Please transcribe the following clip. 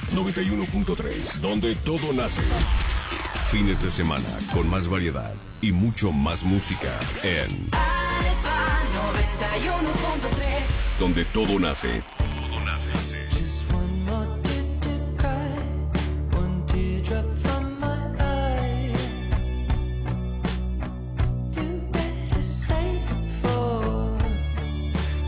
91.3, donde todo nace. Fines de semana con más variedad y mucho más música en Alfa 91.3, donde todo nace.